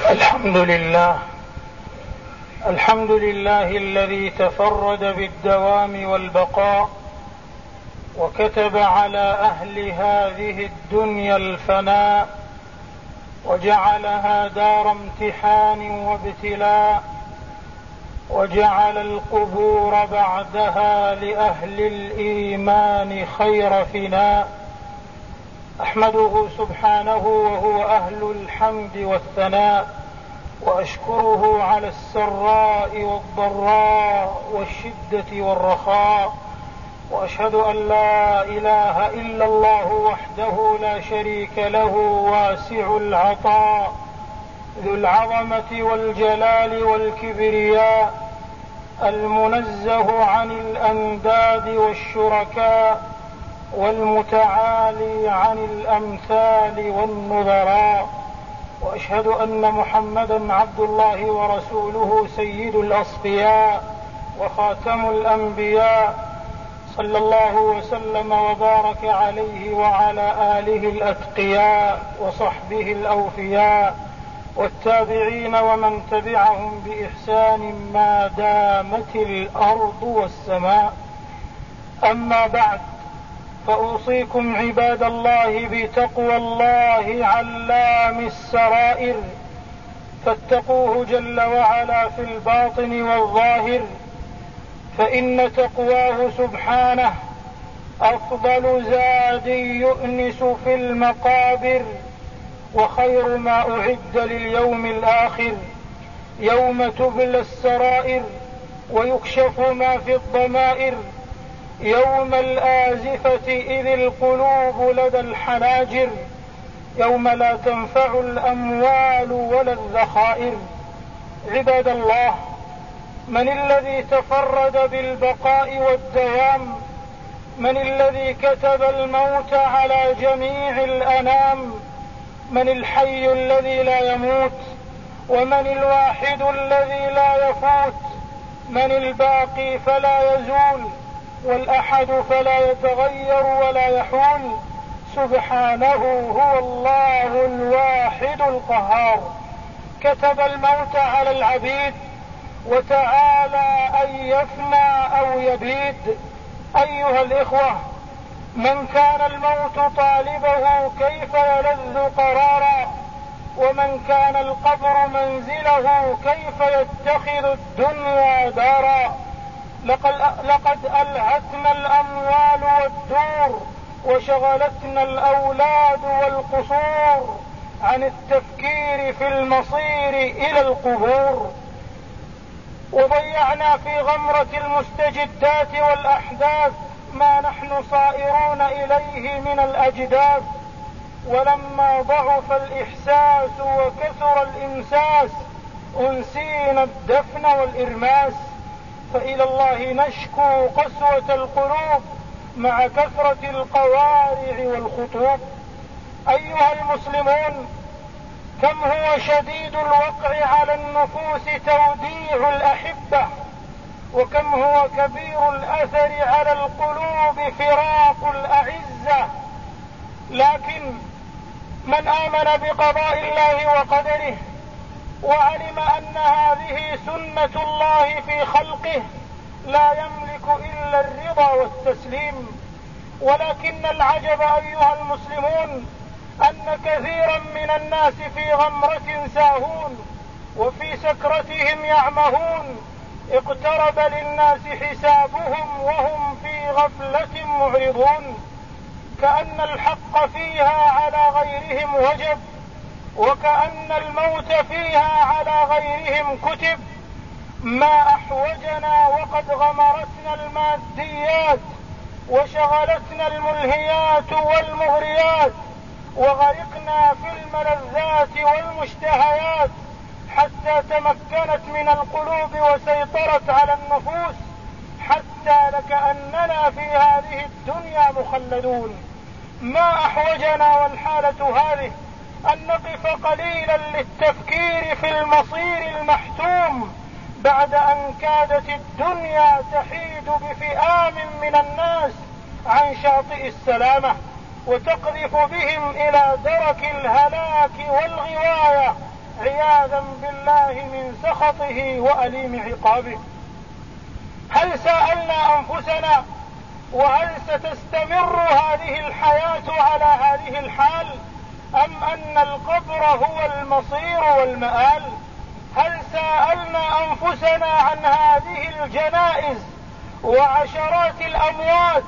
الحمد لله الذي تفرد بالدوام والبقاء، وكتب على أهل هذه الدنيا الفناء، وجعلها دار امتحان وابتلاء، وجعل القبور بعدها لأهل الإيمان خير فناء. أحمده سبحانه وهو أهل الحمد والثناء، وأشكره على السراء والضراء والشدة والرخاء، وأشهد أن لا إله إلا الله وحده لا شريك له واسع العطاء ذو العظمة والجلال والكبرياء، المنزه عن الأنداد والشركاء، والمتعالي عن الأمثال والنظراء. وأشهد أن محمدا عبد الله ورسوله سيد الأصفياء وخاتم الأنبياء، صلى الله وسلم وبارك عليه وعلى آله الأتقياء وصحبه الأوفياء والتابعين ومن تبعهم بإحسان ما دامت الأرض والسماء. أما بعد، فأوصيكم عباد الله بتقوى الله علام السرائر، فاتقوه جل وعلا في الباطن والظاهر، فإن تقواه سبحانه أفضل زاد يؤنس في المقابر، وخير ما أعد لليوم الآخر، يوم تبلى السرائر ويكشف ما في الضمائر، يوم الآزفة إذ القلوب لدى الحناجر، يوم لا تنفع الأموال ولا الذخائر. عباد الله، من الذي تفرد بالبقاء والدوام؟ من الذي كتب الموت على جميع الأنام؟ من الحي الذي لا يموت؟ ومن الواحد الذي لا يفوت؟ من الباقي فلا يزول، والأحد فلا يتغير ولا يحول؟ سبحانه هو الله الواحد القهار. كتب الموت على العبيد وتعالى أن يفنى أو يبيد. أيها الإخوة، من كان الموت طالبه كيف يلذ قرارا، ومن كان القبر منزله كيف يتخذ الدنيا دارا. لقد ألهتنا الأموال والدور، وشغلتنا الأولاد والقصور عن التفكير في المصير إلى القبور، وضيعنا في غمرة المستجدات والأحداث ما نحن صائرون إليه من الأجداث. ولما ضعف الإحساس وكثر الإمساس أنسينا الدفن والإرماس، فإلى الله نشكو قسوة القلوب مع كثرة القوارع والخطوب. أيها المسلمون، كم هو شديد الوقع على النفوس توديع الأحبة، وكم هو كبير الأثر على القلوب فراق الأعزة. لكن من آمن بقضاء الله وقدره وعلم أن هذه سنة الله في خلقه لا يملك إلا الرضا والتسليم. ولكن العجب أيها المسلمون أن كثيرا من الناس في غمرة ساهون وفي سكرتهم يعمهون، اقترب للناس حسابهم وهم في غفلة معرضون، كأن الحق فيها على غيرهم وجب، وكأن الموت فيها على غيرهم كتب. ما أحوجنا وقد غمرتنا الماديات وشغلتنا الملهيات والمغريات، وغرقنا في الملذات والمشتهيات حتى تمكنت من القلوب وسيطرت على النفوس، حتى لكأننا في هذه الدنيا مخلدون. ما أحوجنا والحالة هذه أن نقف قليلا للتفكير في المصير المحتوم، بعد أن كادت الدنيا تحيد بفئام من الناس عن شاطئ السلامة، وتقذف بهم إلى درك الهلاك والغواية، عياذا بالله من سخطه وأليم عقابه. هل سألنا أنفسنا وهل ستستمر هذه الحياة على هذه الحال أم أن القبر هو المصير والمآل؟ هل سألنا أنفسنا عن هذه الجنائز وعشرات الأموات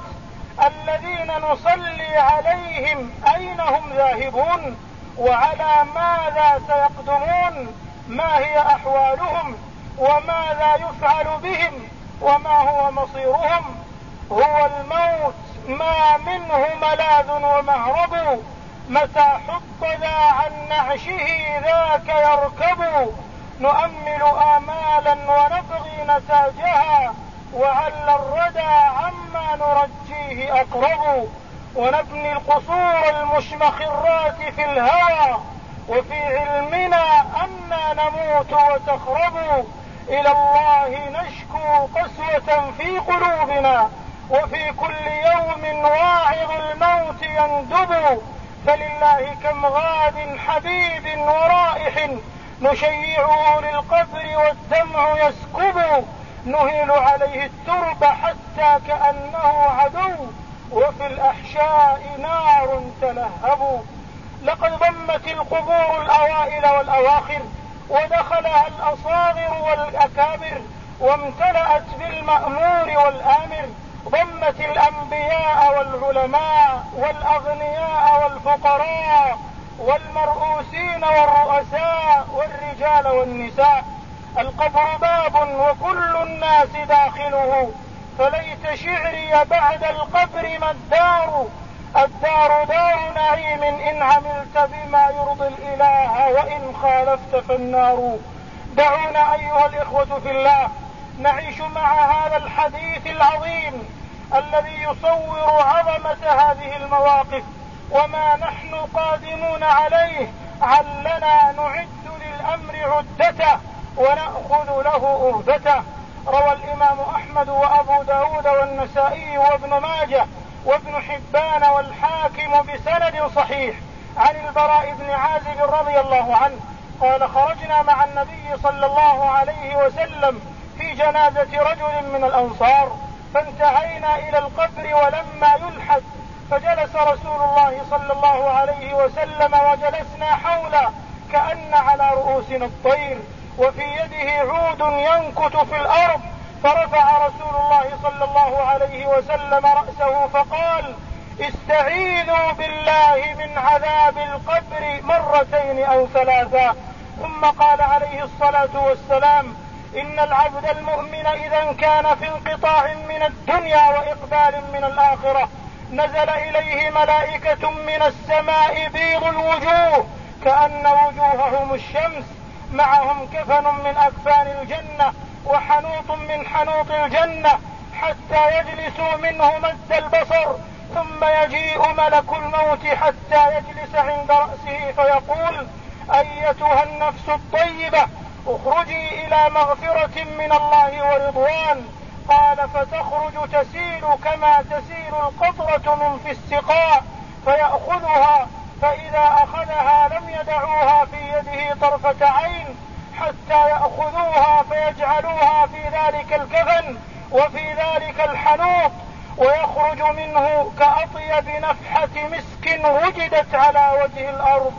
الذين نصلي عليهم أين هم ذاهبون وعلى ماذا سيقدمون؟ ما هي أحوالهم وماذا يفعل بهم وما هو مصيرهم؟ هو الموت ما منه ملاذ ومهرب، متى حط ذا عن نعشه ذاك يركب، نؤمل آمالا ونبغي نتاجها وعلى الردى عما نرجيه أقرب، ونبني القصور المشمخرات في الهوى وفي علمنا أنا نموت وتخرب، إلى الله نشكو قسوة في قلوبنا وفي كل يوم واعظ الموت يندب، فلله كم غاد حبيب ورائح نشيعه للقبر والدمع يسكب، نهيل عليه الترب حتى كأنه عدو وفي الأحشاء نار تلهب. لقد ضمت القبور الأوائل والأواخر ودخلها الأصاغر والأكابر وامتلأت بالمأمور والآمر، ضمت الأنبياء والعلماء والأغنياء والفقراء والمرؤوسين والرؤساء والرجال والنساء. القبر باب وكل الناس داخله، فليت شعري بعد القبر ما الدار، الدار دار نعيم إن عملت بما يرضي الإله وإن خالفت فالنار. دعونا أيها الإخوة في الله نعيش مع هذا الحديث العظيم الذي يصور عظمة هذه المواقف وما نحن قادمون عليه، علنا نعد للأمر عدته ونأخذ له أهبته. روى الإمام أحمد وأبو داود والنسائي وابن ماجه وابن حبان والحاكم بسند صحيح عن البراء بن عازب رضي الله عنه قال: خرجنا مع النبي صلى الله عليه وسلم في جنازة رجل من الأنصار، فانتهينا إلى القبر ولما يلحد، فجلس رسول الله صلى الله عليه وسلم وجلسنا حوله كأن على رؤوسنا الطير، وفي يده عود ينكت في الأرض، فرفع رسول الله صلى الله عليه وسلم رأسه فقال: استعيذوا بالله من عذاب القبر مرتين أو ثلاثا. ثم قال عليه الصلاة والسلام: إن العبد المؤمن إذا كان في انقطاع من الدنيا وإقبال من الآخرة نزل إليه ملائكة من السماء بيض الوجوه كأن وجوههم الشمس، معهم كفن من أكفان الجنة وحنوط من حنوط الجنة، حتى يجلسوا منه مد البصر، ثم يجيء ملك الموت حتى يجلس عند رأسه فيقول: أيتها النفس الطيبة اخرجي إلى مغفرة من الله ورضوان. قال: فتخرج تسيل كما تسيل القطرة من في السقاء، فيأخذها، فإذا أخذها لم يدعوها في يده طرفة عين حتى يأخذوها فيجعلوها في ذلك الكفن وفي ذلك الحنوط، ويخرج منه كأطيب نفحة مسك وجدت على وجه الأرض.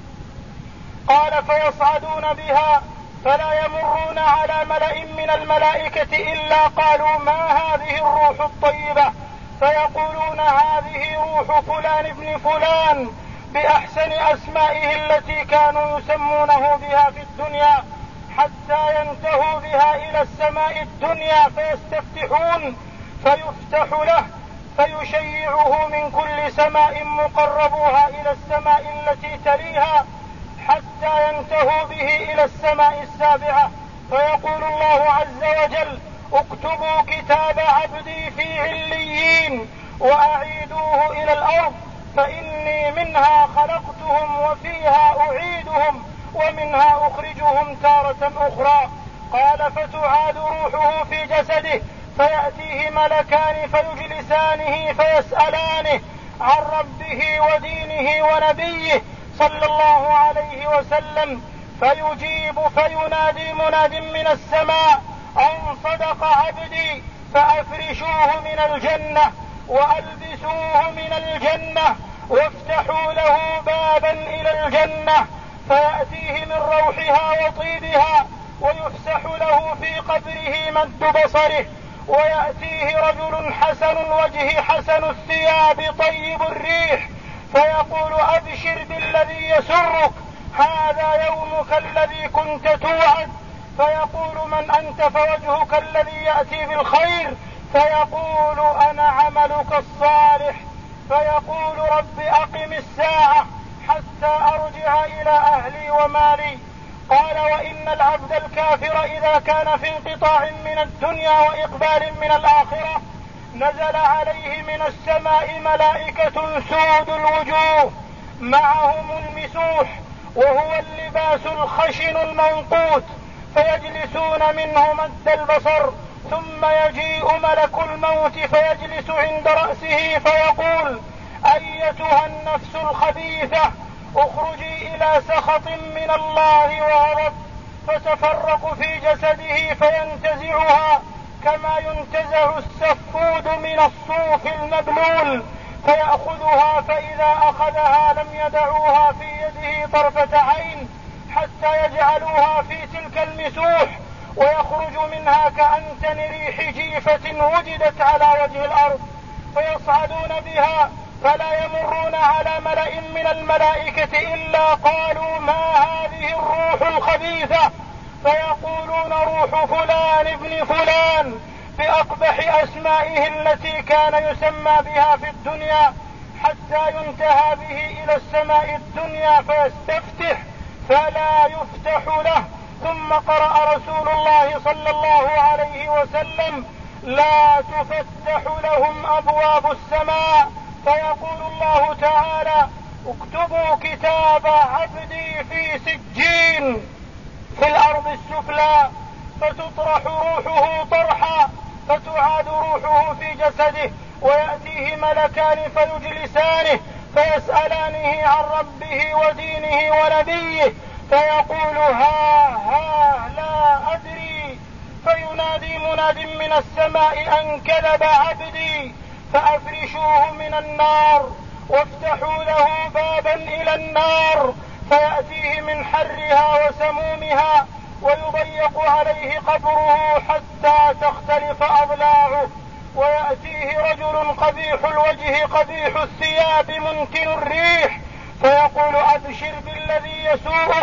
قال: فيصعدون بها فلا يمرون على ملأ من الملائكة إلا قالوا: ما هذه الروح الطيبة؟ فيقولون: هذه روح فلان ابن فلان، بأحسن أسمائه التي كانوا يسمونه بها في الدنيا، حتى ينتهوا بها إلى السماء الدنيا فيستفتحون فيفتح له، فيشيعه من كل سماء مقربوها إلى السماء التي تليها، حتى ينتهوا به إلى السماء السابعة، فيقول الله عز وجل: اكتبوا كتاب عبدي في عليين وأعيدوه إلى الأرض، فإني منها خلقتهم وفيها أعيدهم ومنها أخرجهم تارة أخرى. قال: فتعاد روحه في جسده، فيأتيه ملكان فيجلسانه فيسألانه عن ربه ودينه ونبيه صلى الله عليه وسلم، فيجيب فينادي مناد من السماء أن صدق عبدي فأفرشوه من الجنة وألبسوه من الجنة وافتحوا له بابا إلى الجنة فيأتيه من روحها وطيبها ويفسح له في قبره مد بصره، ويأتيه رجل حسن الوجه حسن الثياب طيب الريح فيقول أبشر بالذي يسرك، هذا يومك الذي كنت توعد. فيقول من أنت؟ فوجهك الذي يأتي بالخير. فيقول أنا عملك الصالح. فيقول رب أقم الساعة حتى أرجع إلى أهلي ومالي. قال وإن العبد الكافر إذا كان في انقطاع من الدنيا وإقبال من الآخرة نزل عليه من السماء ملائكة سود الوجوه معهم المسوح وهو اللباس الخشن المنقوت، فيجلسون منه مد البصر، ثم يجيء ملك الموت فيجلس عند رأسه فيقول أيتها النفس الخبيثة اخرجي إلى سخط من الله وغضب، فتفرق في جسده فينتزعها كما ينتزع السفود من الصوف المبلول، فيأخذها، فإذا أخذها لم يدعوها في يده طرفة عين حتى يجعلوها في تلك المسوح، ويخرج منها كأنتن ريح جيفة وجدت على وجه الأرض، فيصعدون بها فلا يمرون على ملأ من الملائكة إلا قالوا ما هذه الروح الخبيثة، فيقولون روح فلان ابن فلان بأقبح أسمائه التي كان يسمى بها في الدنيا، حتى ينتهى به إلى السماء الدنيا فيستفتح فلا يفتح له. ثم قرأ رسول الله صلى الله عليه وسلم لا تفتح لهم أبواب السماء، فيقول الله تعالى اكتبوا كتاب عبدي في سجين في الأرض السفلى، فتطرح روحه طرحا فتعاد روحه في جسده، ويأتيه ملكان فيجلسانه فيسألانه عن ربه ودينه ونبيه، فيقول ها لا أدري، فينادي مناد من السماء أن كذب عبدي فأفرشوه من النار وافتحوا له بابا إلى النار فيأتيه من حرها وسمومها ويضيق عليه قبره حتى تختلف أضلاعه، ويأتيه رجل قبيح الوجه قبيح الثياب منتن الريح فيقول أبشر بالذي يسوءك،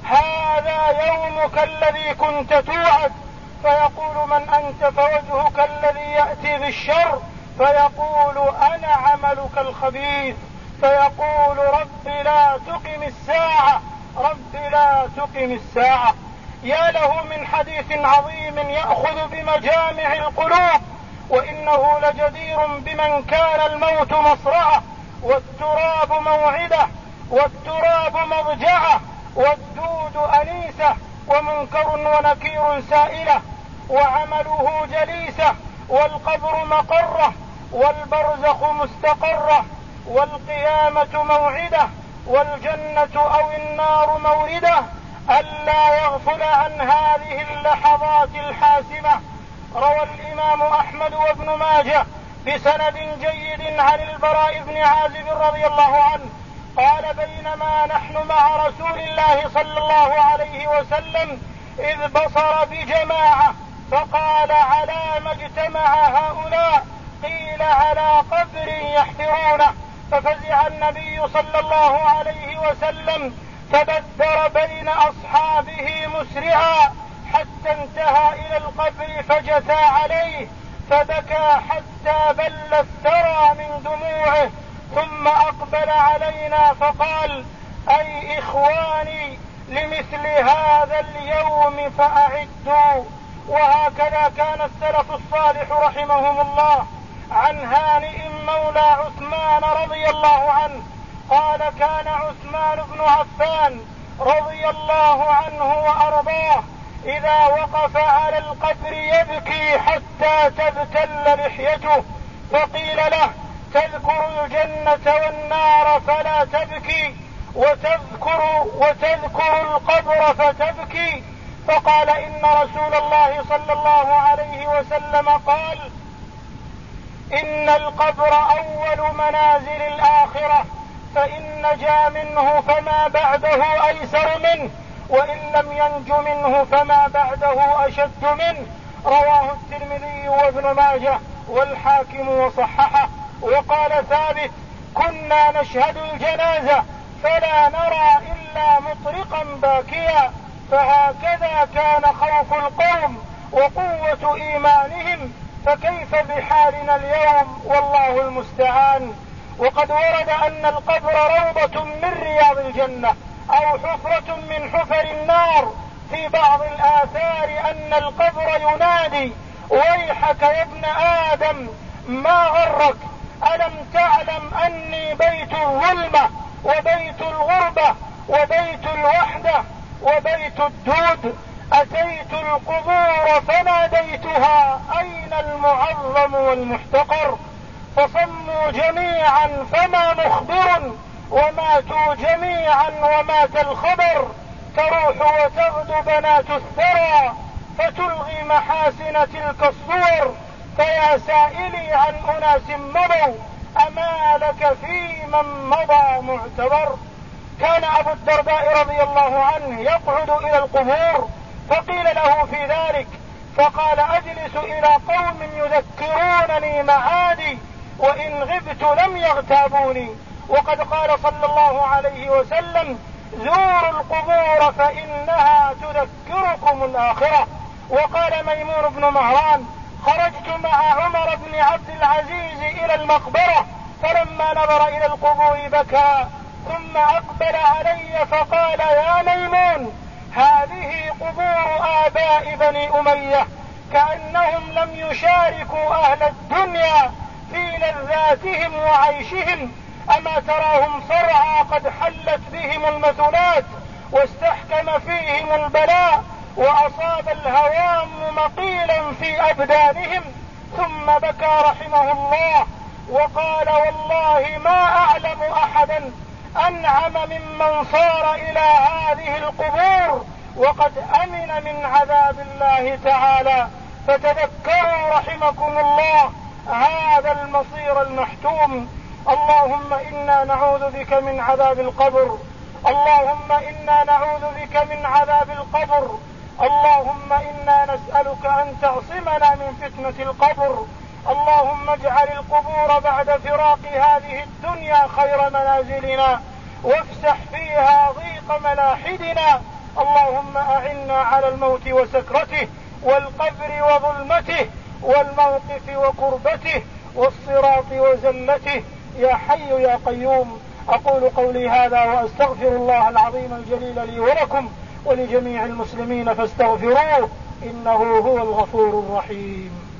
هذا يومك الذي كنت توعد. فيقول من أنت؟ فوجهك الذي يأتي بالشر. فيقول أنا عملك الخبيث. فيقول رب لا تقم الساعة، رب لا تقم الساعة. يا له من حديث عظيم يأخذ بمجامع القلوب، وإنه لجدير بمن كان الموت مصرعه والتراب موعده والتراب مضجعه والدود أنيسه ومنكر ونكير سائله وعمله جليسه والقبر مقره والبرزخ مستقره والقيامة موعده والجنة أو النار مورده، ألا يغفل عن هذه اللحظات الحاسمة. روى الإمام أحمد وابن ماجه بسند جيد عن البراء بن عازب رضي الله عنه قال بينما نحن مع رسول الله صلى الله عليه وسلم إذ بصر بجماعة فقال على ما اجتمع هؤلاء؟ قيل على قبر يحفرونه. ففزع النبي صلى الله عليه وسلم فبدر بين أصحابه مسرعا حتى انتهى إلى القبر فجثى عليه فبكى حتى بل الثرى من دموعه، ثم أقبل علينا فقال أي إخواني لمثل هذا اليوم فأعدوا. وهكذا كان السلف الصالح رحمهم الله. عن هانئ مولى عثمان رضي الله عنه قال كان عثمان بن عفان رضي الله عنه وأرضاه إذا وقف على القبر يبكي حتى تبتل لحيته، فقيل له تذكر الجنة والنار فلا تبكي، وتذكر القبر فتبكي. فقال إن رسول الله صلى الله عليه وسلم قال إن القبر أول منازل الآخرة، فإن نجا منه فما بعده أيسر منه، وإن لم ينج منه فما بعده أشد منه. رواه الترمذي وابن ماجه والحاكم وصححه. وقال ثابت كنا نشهد الجنازة فلا نرى إلا مطرقا باكيا، فهكذا كان خوف القوم وقوة إيمانهم، فكيف بحالنا اليوم والله المستعان. وقد ورد أن القبر روضة من رياض الجنة أو حفرة من حفر النار. في بعض الآثار أن القبر ينادي ويحك يا ابن آدم ما غرك، ألم تعلم أني بيت الظلمة وبيت الغربة وبيت الوحدة وبيت الدود. أتيت القبور فناديتها أين المعظم والمحتقر، فصموا جميعا فما مخبر، وماتوا جميعا ومات الخبر. تروح وتغدو بنات الثرى فتلغي محاسن تلك الصور. فيا سائلي عن أناس مضوا أما لك في من مضى معتبر. كان أبو الدرداء رضي الله عنه يقعد إلى القبور، فقيل له في ذلك فقال أجلس إلى قوم يذكرونني معادي، وإن غبت لم يغتابوني. وقد قال صلى الله عليه وسلم زوروا القبور فإنها تذكركم الآخرة. وقال ميمون بن مهران خرجت مع عمر بن عبد العزيز إلى المقبرة، فلما نظر إلى القبور بكى، ثم أقبل علي فقال يا ميمون هذه قبور آباء بني أمية، كأنهم لم يشاركوا أهل الدنيا في لذاتهم وعيشهم. أما تراهم صرعى قد حلت بهم المثلات واستحكم فيهم البلاء، وأصاب الهوام مقيلا في أبدانهم. ثم بكى رحمه الله وقال والله ما أعلم أحدا أنعم ممن صار إلى هذه القبور وقد أمن من عذاب الله تعالى. فتذكروا رحمكم الله هذا المصير المحتوم. اللهم إنا نعوذ بك من عذاب القبر، اللهم إنا نعوذ بك من عذاب القبر، اللهم إنا نسألك أن تعصمنا من فتنة القبر. اللهم اجعل القبور بعد فراق هذه الدنيا خير منازلنا، وافسح فيها ضيق ملاحدنا. اللهم أعنا على الموت وسكرته، والقبر وظلمته، والموقف وقربته، والصراط وزلته، يا حي يا قيوم. أقول قولي هذا وأستغفر الله العظيم الجليل لي ولكم ولجميع المسلمين فاستغفروه إنه هو الغفور الرحيم.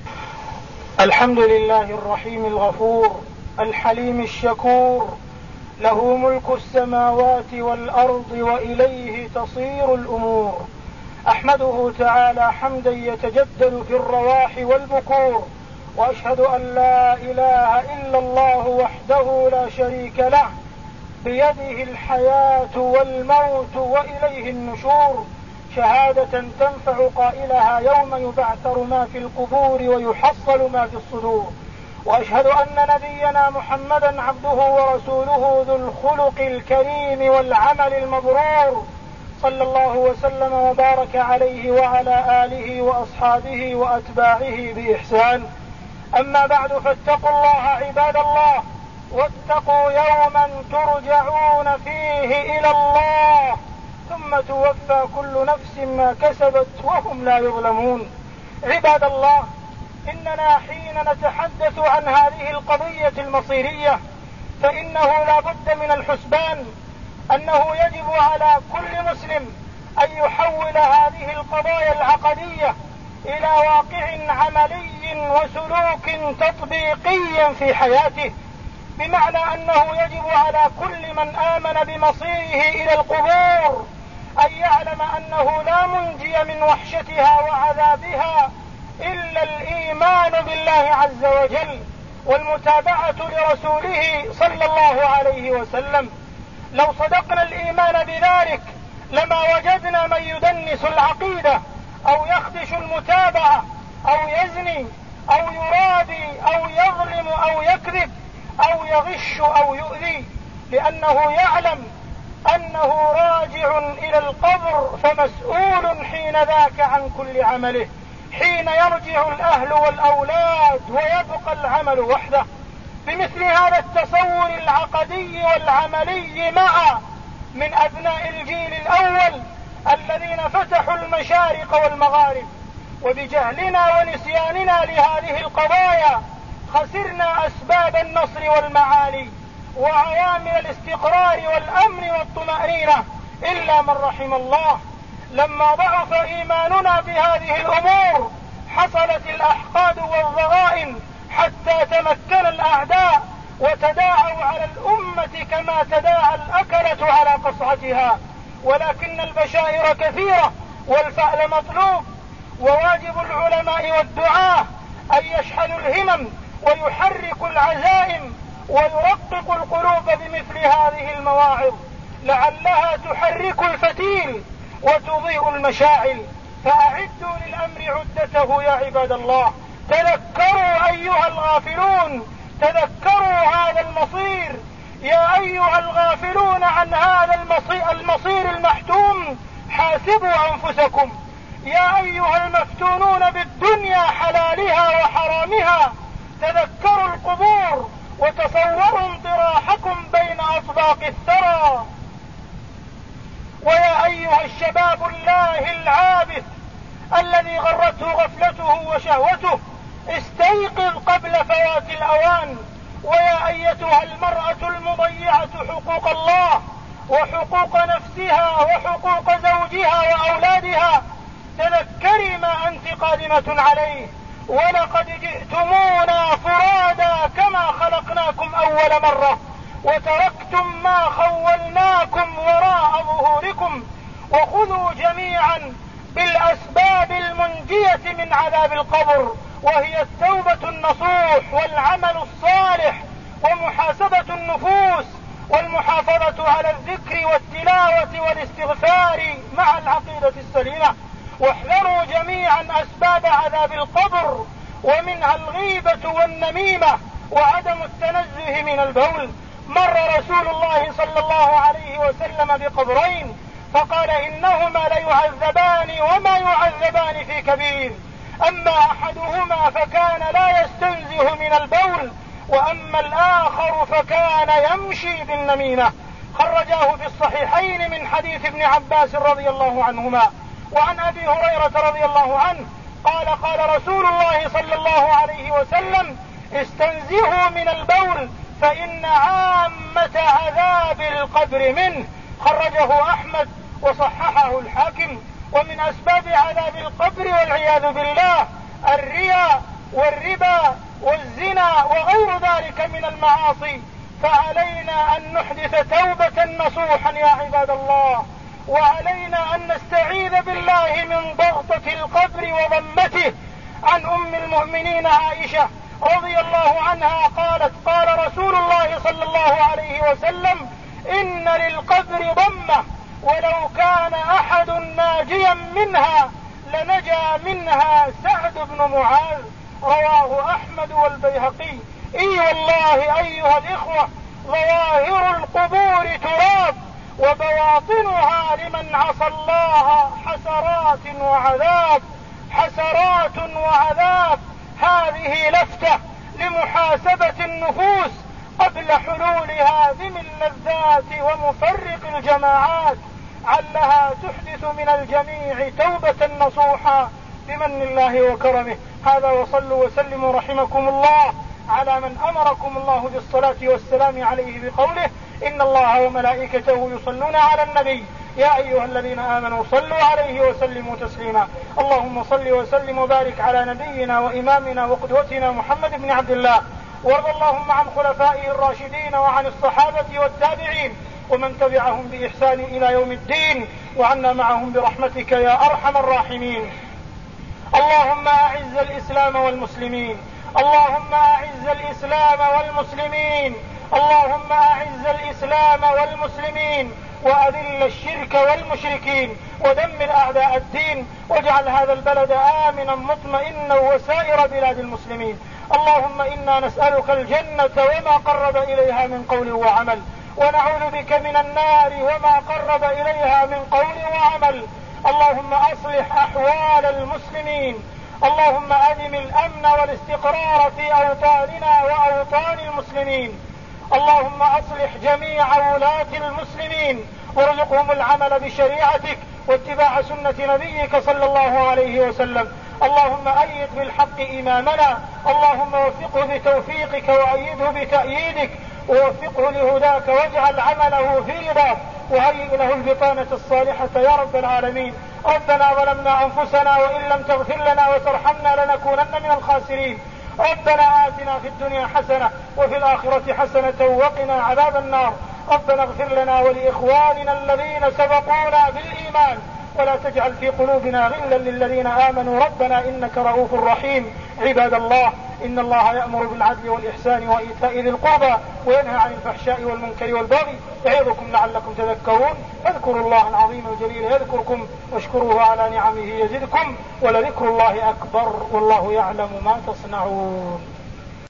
الحمد لله الرحيم الغفور الحليم الشكور، له ملك السماوات والأرض وإليه تصير الأمور. أحمده تعالى حمدا يتجدد في الرواح والبكور، وأشهد أن لا إله إلا الله وحده لا شريك له، بيده الحياة والموت وإليه النشور، شهادة تنفع قائلها يوم يبعثر ما في القبور ويحصل ما في الصدور. وأشهد أن نبينا محمدا عبده ورسوله ذو الخلق الكريم والعمل المبرور، صلى الله وسلم وبارك عليه وعلى آله وأصحابه وأتباعه بإحسان. أما بعد، فاتقوا الله عباد الله، واتقوا يوما ترجعون فيه إلى الله ثم توفى كل نفس ما كسبت وهم لا يظلمون. عباد الله، إننا حين نتحدث عن هذه القضية المصيرية فإنه لا بد من الحسبان، أنه يجب على كل مسلم أن يحول هذه القضايا العقدية إلى واقع عملي وسلوك تطبيقي في حياته، بمعنى أنه يجب على كل من آمن بمصيره إلى القبور أن يعلم أنه لا منجي من وحشتها وعذابها إلا الإيمان بالله عز وجل والمتابعة لرسوله صلى الله عليه وسلم. لو صدقنا الإيمان بذلك لما وجدنا من يدنس العقيدة أو يخدش المتابعة أو يزني أو يرابي أو يظلم أو يكذب أو يغش أو يؤذي، لأنه يعلم أنه راجع إلى القبر فمسؤول حين ذاك عن كل عمله، حين يرجع الأهل والأولاد ويبقى العمل وحده. بمثل هذا التصور العقدي والعملي معا من أبناء الجيل الأول الذين فتحوا المشارق والمغارب، وبجهلنا ونسياننا لهذه القضايا خسرنا أسباب النصر والمعالي وعوامل الاستقرار والأمن والطمأنينة إلا من رحم الله. لما ضعف إيماننا بهذه الأمور حصلت الأحقاد والضغائن حتى تمكن الأعداء وتداعوا على الأمة كما تداعى الأكلة على قصعتها. ولكن البشائر كثيرة والفعل مطلوب، وواجب العلماء والدعاة أن يشحنوا الهمم ويحركوا العزائم ويرققوا القلوب بمثل هذه المواعظ، لعلها تحرك الفتيل وتضيء المشاعل. فأعدوا للأمر عدته يا عباد الله، تذكروا أيها الغافلون، تذكروا هذا المصير يا أيها الغافلون عن هذا المصير المحتوم، حاسبوا أنفسكم يا أيها المفتونون بالدنيا حلالها وحرامها، تذكروا القبور وتصوروا انطراحكم بين أطباق الثرى. ويا أيها الشباب الله العابث الذي غرته غفلته وشهوته، استيقظ قبل فوات الأوان. ويا أيتها المرأة المضيعة حقوق الله وحقوق نفسها وحقوق زوجها وأولادها، تذكري ما أنت قادمة عليه، ولقد جئتمونا فرادا كما خلقناكم أول مرة، وتركتم ما خولناكم وراء ظهوركم. وخذوا جميعا بالأسباب المنجية من عذاب القبر، وهي التوبة النصوح والعمل الصالح ومحاسبة النفوس والمحافظة على الذكر والتلاوة والاستغفار مع العقيدة السليمة. واحذروا جميعا أسباب عذاب القبر، ومنها الغيبة والنميمة وعدم التنزه من البول. مر رسول الله صلى الله عليه وسلم بقبرين فقال إنهما ليعذبان وما يعذبان في كبير، أما أحدهما فكان لا يستنزه من البول، وأما الآخر فكان يمشي بالنميمة. خرجاه في الصحيحين من حديث ابن عباس رضي الله عنهما. وعن أبي هريرة رضي الله عنه قال قال رسول الله صلى الله عليه وسلم استنزهوا من البول فإن عامة عذاب القبر منه. خرجه أحمد وصححه الحاكم. ومن أسباب عذاب القبر والعياذ بالله الرياء والربا والزنا وغير ذلك من المعاصي، فعلينا أن نحدث توبة نصوحا يا عباد الله، وعلينا أن نستعيذ بالله من ضغطة القبر وضمته. عن أم المؤمنين عائشة رضي الله عنها قالت قال رسول الله صلى الله عليه وسلم إن للقبر ضمة ولو كان أحد ناجيا منها لنجا منها سعد بن معاذ. رواه أحمد والبيهقي. اي والله أيها الإخوة ظواهر القبور تراب وبواطنها لمن عصى الله حسرات وعذاب، حسرات وعذاب. هذه لفتة لمحاسبة النفوس قبل حلول هادم اللذات ومفرق الجماعات، علها تحدث من الجميع توبة نصوحا بمن الله وكرمه. هذا وصلوا وسلموا رحمكم الله على من أمركم الله بالصلاة والسلام عليه بقوله إن الله وملائكته يصلون على النبي يا أيها الذين آمنوا صلوا عليه وسلموا تسليما. اللهم صل وسلم وبارك على نبينا وإمامنا وقدوتنا محمد بن عبد الله، وارض اللهم عن خلفائه الراشدين وعن الصحابة والتابعين ومن تبعهم بإحسان إلى يوم الدين، وعنا معهم برحمتك يا أرحم الراحمين. اللهم أعز الإسلام والمسلمين، اللهم أعز الإسلام والمسلمين، اللهم أعز الإسلام والمسلمين وأذل الشرك والمشركين ودمر أعداء الدين واجعل هذا البلد آمنا مطمئنا وسائر بلاد المسلمين. اللهم إنا نسألك الجنة وما قرب إليها من قول وعمل، ونعوذ بك من النار وما قرب إليها من قول وعمل. اللهم أصلح أحوال المسلمين، اللهم أدم الأمن والاستقرار في أوطاننا وأوطان المسلمين. اللهم أصلح جميع ولاة المسلمين وارزقهم العمل بشريعتك واتباع سنة نبيك صلى الله عليه وسلم. اللهم أيد بالحق إمامنا، اللهم وفقه بتوفيقك وأيده بتأييدك ووفقه لهداك واجعل عمله في رضاك وهيئ له البطانة الصالحة يا رب العالمين. ربنا ظلمنا أنفسنا وإن لم تغفر لنا وترحمنا لنكونن من الخاسرين. ربنا آتنا في الدنيا حسنة وفي الآخرة حسنة وقنا عذاب النار. ربنا اغفر لنا ولإخواننا الذين سبقونا بالإيمان ولا تجعل في قلوبنا غلا للذين آمنوا ربنا إنك رؤوف رحيم. عباد الله، إن الله يأمر بالعدل والإحسان وإيتاء ذي القربى وينهى عن الفحشاء والمنكر والبغي يعظكم لعلكم تذكرون. فاذكروا الله العظيم الجليل يذكركم واشكروه على نعمه يزدكم ولذكر الله أكبر والله يعلم ما تصنعون.